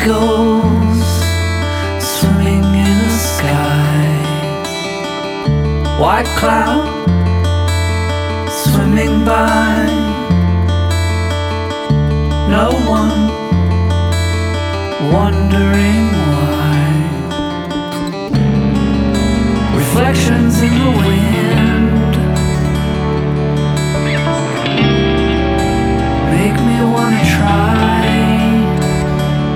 Seagulls swimming in the sky. White cloud swimming by. No one wondering why. Reflections in the wind.